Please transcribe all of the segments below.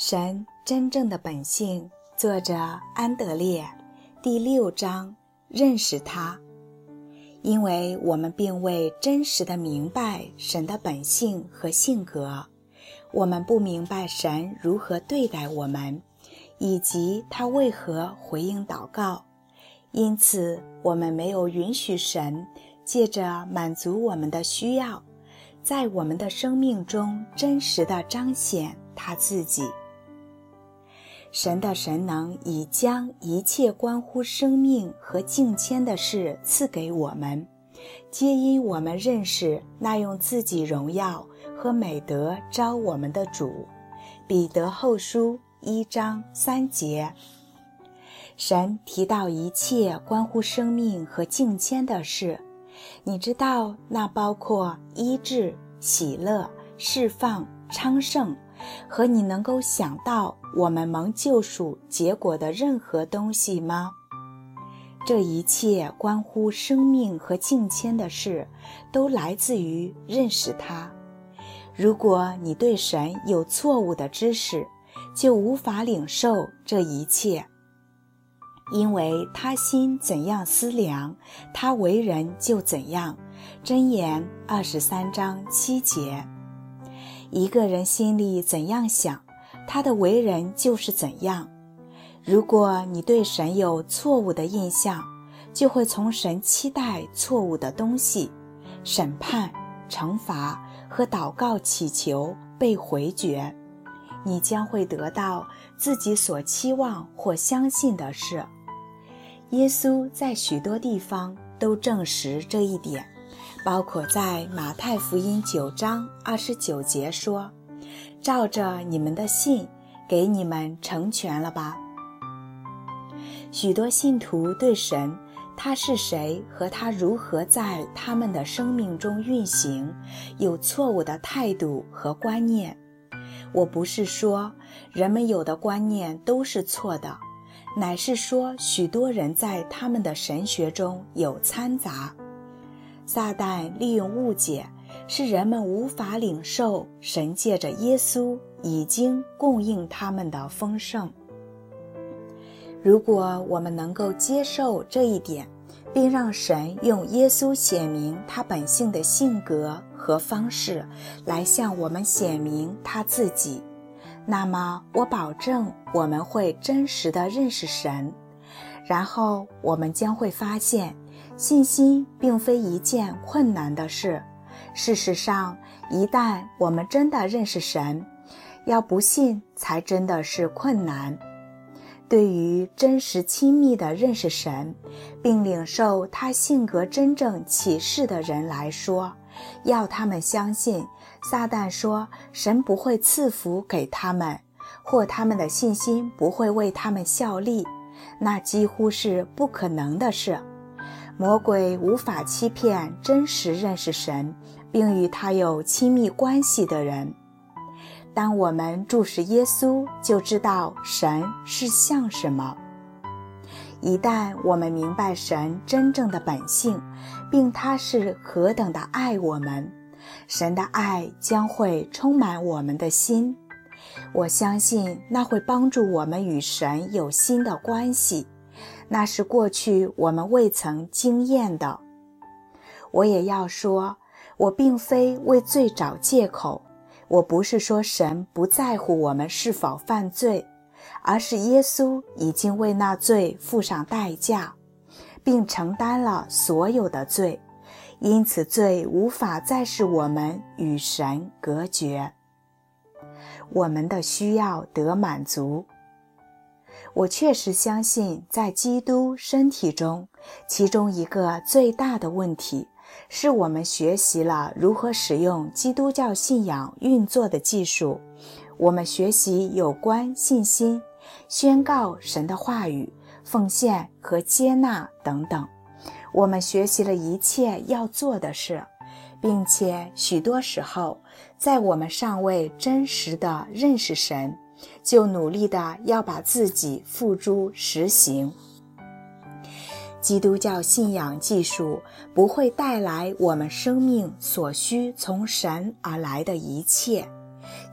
神真正的本性，作者安德烈，第6章，认识他。因为我们并未真实地明白神的本性和性格，我们不明白神如何对待我们，以及他为何回应祷告。因此，我们没有允许神借着满足我们的需要，在我们的生命中真实地彰显他自己。神的神能已将一切关乎生命和敬谦的事赐给我们，皆因我们认识那用自己荣耀和美德召我们的主。彼得后书1章3节。神提到一切关乎生命和敬谦的事，你知道那包括医治、喜乐、释放、昌盛，和你能够想到我们蒙救赎结果的任何东西吗？这一切关乎生命和敬谦的事，都来自于认识他。如果你对神有错误的知识，就无法领受这一切。因为他心怎样思量，他为人就怎样。箴言23章7节。一个人心里怎样想，他的为人就是怎样。如果你对神有错误的印象，就会从神期待错误的东西，审判、惩罚和祷告祈求被回绝，你将会得到自己所期望或相信的事。耶稣在许多地方都证实这一点，包括在马太福音9章29节说，照着你们的信，给你们成全了吧。许多信徒对神，他是谁和他如何在他们的生命中运行，有错误的态度和观念。我不是说人们有的观念都是错的，乃是说许多人在他们的神学中有掺杂。撒旦利用误解，使人们无法领受神借着耶稣已经供应他们的丰盛。如果我们能够接受这一点，并让神用耶稣显明他本性的性格和方式来向我们显明他自己，那么我保证我们会真实地认识神。然后我们将会发现，信心并非一件困难的事。事实上，一旦我们真的认识神，要不信才真的是困难。对于真实亲密地认识神，并领受他性格真正启示的人来说，要他们相信撒旦说神不会赐福给他们，或他们的信心不会为他们效力，那几乎是不可能的事。魔鬼无法欺骗真实认识神并与他有亲密关系的人。当我们注视耶稣，就知道神是像什么。一旦我们明白神真正的本性，并他是何等的爱我们，神的爱将会充满我们的心。我相信那会帮助我们与神有新的关系，那是过去我们未曾经验的。我也要说，我并非为罪找借口，我不是说神不在乎我们是否犯罪，而是耶稣已经为那罪付上代价，并承担了所有的罪，因此罪无法再使我们与神隔绝。我们的需要得满足。我确实相信，在基督身体中，其中一个最大的问题是我们学习了如何使用基督教信仰运作的技术。我们学习有关信心、宣告神的话语、奉献和接纳等等。我们学习了一切要做的事，并且许多时候，在我们尚未真实地认识神，就努力地要把自己付诸实行。基督教信仰技术不会带来我们生命所需从神而来的一切，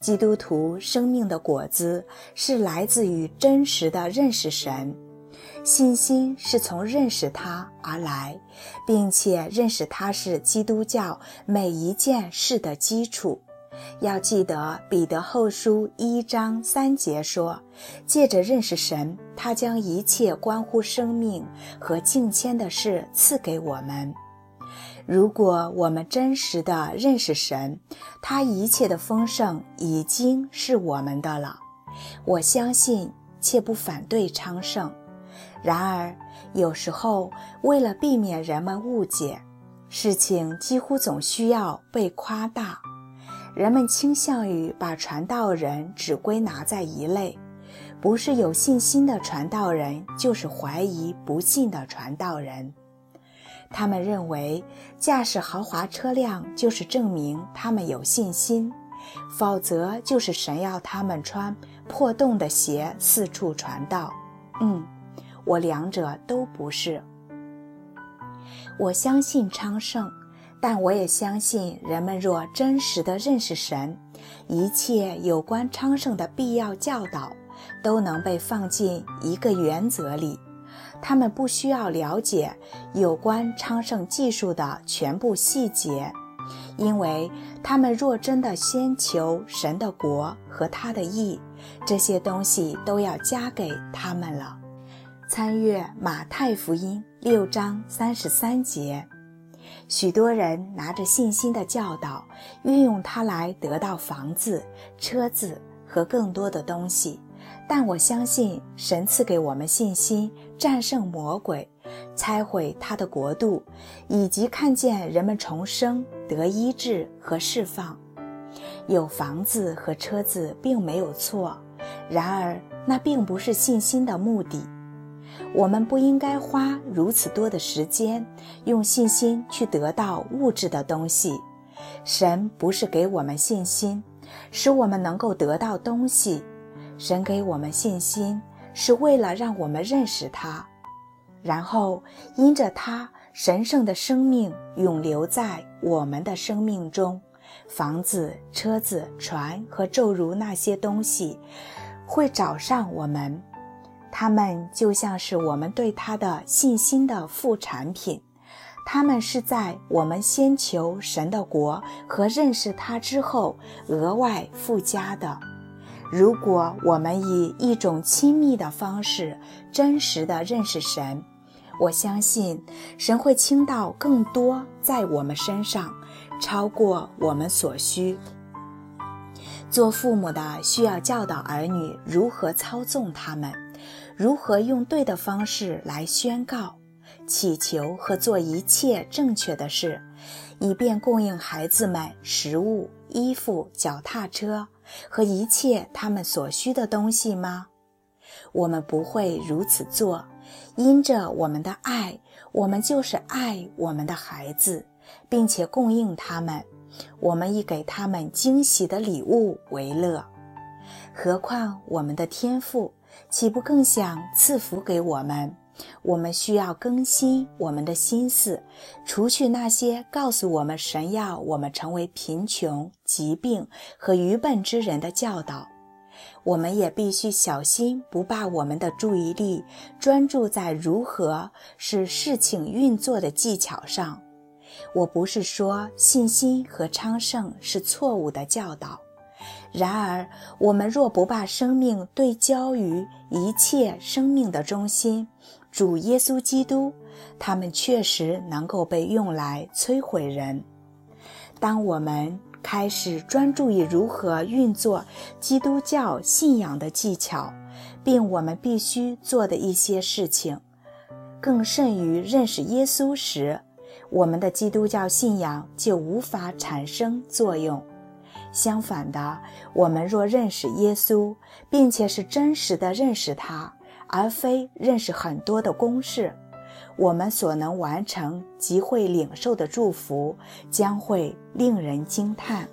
基督徒生命的果子是来自于真实的认识神，信心是从认识他而来，并且认识他是基督教每一件事的基础。要记得彼得后书1章3节说，借着认识神，他将一切关乎生命和敬虔的事赐给我们。如果我们真实地认识神，他一切的丰盛已经是我们的了。我相信且不反对昌盛。然而有时候为了避免人们误解，事情几乎总需要被夸大。人们倾向于把传道人只归纳在一类，不是有信心的传道人，就是怀疑不信的传道人。他们认为驾驶豪华车辆就是证明他们有信心，否则就是神要他们穿破洞的鞋四处传道。我两者都不是。我相信昌盛，但我也相信人们若真实地认识神，一切有关昌盛的必要教导都能被放进一个原则里。他们不需要了解有关昌盛技术的全部细节，因为他们若真的先求神的国和他的义，这些东西都要加给他们了。参阅马太福音6章33节。许多人拿着信心的教导，运用它来得到房子、车子和更多的东西。但我相信神赐给我们信心，战胜魔鬼，拆毁他的国度，以及看见人们重生、得医治和释放。有房子和车子并没有错，然而那并不是信心的目的。我们不应该花如此多的时间用信心去得到物质的东西。神不是给我们信心，使我们能够得到东西。神给我们信心，是为了让我们认识他，然后因着他神圣的生命永留在我们的生命中。房子、车子、船和诸如那些东西会找上我们，他们就像是我们对他的信心的副产品，他们是在我们先求神的国和认识他之后额外附加的。如果我们以一种亲密的方式真实地认识神，我相信神会倾倒更多在我们身上，超过我们所需。做父母的需要教导儿女如何操纵他们，如何用对的方式来宣告、祈求和做一切正确的事，以便供应孩子们食物、衣服、脚踏车和一切他们所需的东西吗？我们不会如此做，因着我们的爱，我们就是爱我们的孩子，并且供应他们，我们以给他们惊喜的礼物为乐。何况我们的天父岂不更想赐福给我们？我们需要更新我们的心思，除去那些告诉我们神要我们成为贫穷、疾病和愚笨之人的教导。我们也必须小心，不把我们的注意力专注在如何使事情运作的技巧上。我不是说信心和昌盛是错误的教导，然而我们若不把生命对焦于一切生命的中心，主耶稣基督，他们确实能够被用来摧毁人。当我们开始专注于如何运作基督教信仰的技巧，并我们必须做的一些事情，更甚于认识耶稣时，我们的基督教信仰就无法产生作用。相反的，我们若认识耶稣，并且是真实的认识他，而非认识很多的公式，我们所能完成及会领受的祝福将会令人惊叹。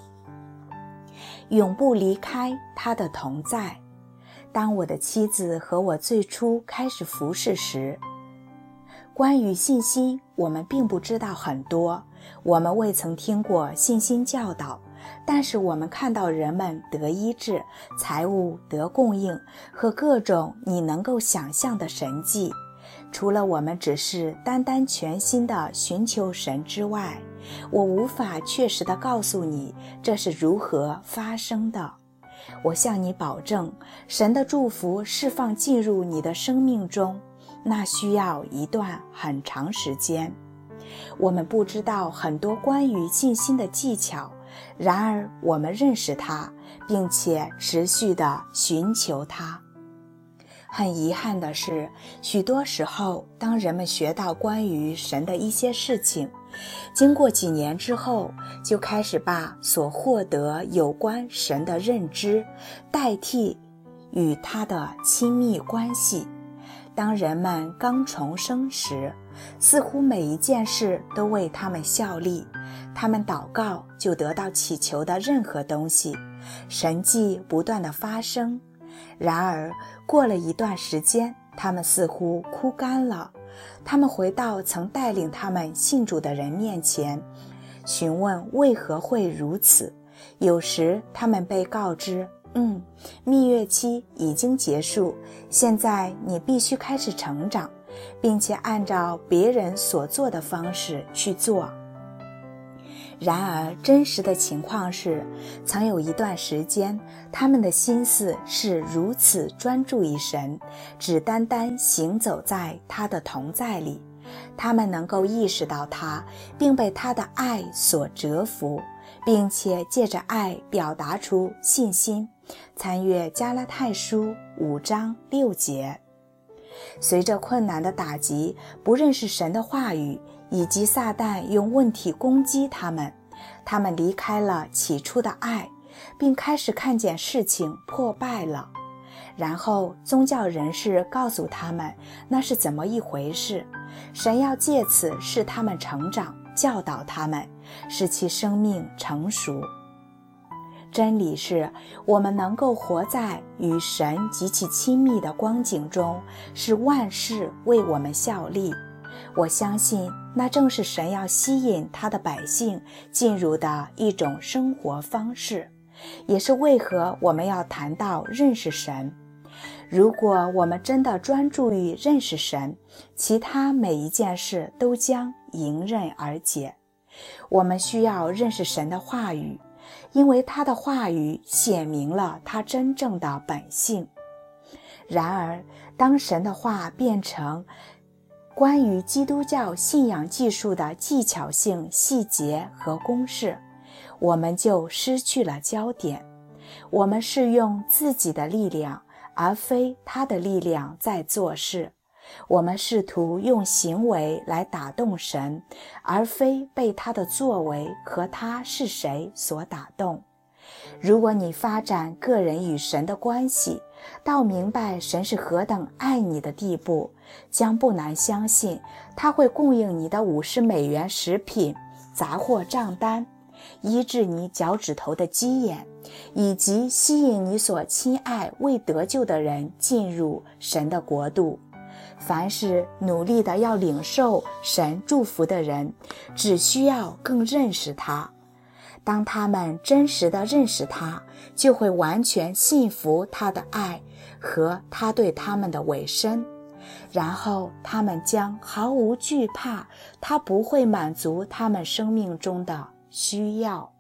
永不离开他的同在。当我的妻子和我最初开始服侍时，关于信心我们并不知道很多，我们未曾听过信心教导， 但是我们看到人们得医治，财物得供应和各种你能够想象的神迹。除了我们只是单单全心地寻求神之外，我无法确实地告诉你这是如何发生的。我向你保证，神的祝福释放进入你的生命中，那需要一段很长时间。我们不知道很多关于信心的技巧，然而我们认识它，并且持续地寻求它。很遗憾的是，许多时候当人们学到关于神的一些事情，经过几年之后，就开始把所获得有关神的认知代替与他的亲密关系。当人们刚重生时，似乎每一件事都为他们效力，他们祷告就得到祈求的任何东西，神迹不断地发生。然而过了一段时间，他们似乎枯干了，他们回到曾带领他们信主的人面前，询问为何会如此。有时他们被告知，蜜月期已经结束，现在你必须开始成长，并且按照别人所做的方式去做。然而真实的情况是，曾有一段时间，他们的心思是如此专注于神，只单单行走在他的同在里，他们能够意识到他，并被他的爱所折服，并且借着爱表达出信心。参阅加拉太书5章6节。随着困难的打击，不认识神的话语，以及撒旦用问题攻击他们离开了起初的爱，并开始看见事情破败了。然后宗教人士告诉他们那是怎么一回事，神要借此使他们成长，教导他们，使其生命成熟。真理是，我们能够活在与神极其亲密的光景中，使万事为我们效力。我相信那正是神要吸引他的百姓进入的一种生活方式，也是为何我们要谈到认识神。如果我们真的专注于认识神，其他每一件事都将迎刃而解。我们需要认识神的话语，因为他的话语显明了他真正的本性。然而当神的话变成关于基督教信仰技术的技巧性细节和公式，我们就失去了焦点。我们是用自己的力量，而非他的力量在做事。我们试图用行为来打动神，而非被他的作为和他是谁所打动。如果你发展个人与神的关系，到明白神是何等爱你的地步，将不难相信他会供应你的$50食品杂货账单，医治你脚趾头的鸡眼，以及吸引你所亲爱未得救的人进入神的国度。凡是努力的要领受神祝福的人，只需要更认识他。当他们真实地认识他，就会完全信服他的爱和他对他们的委身，然后他们将毫无惧怕，他不会满足他们生命中的需要。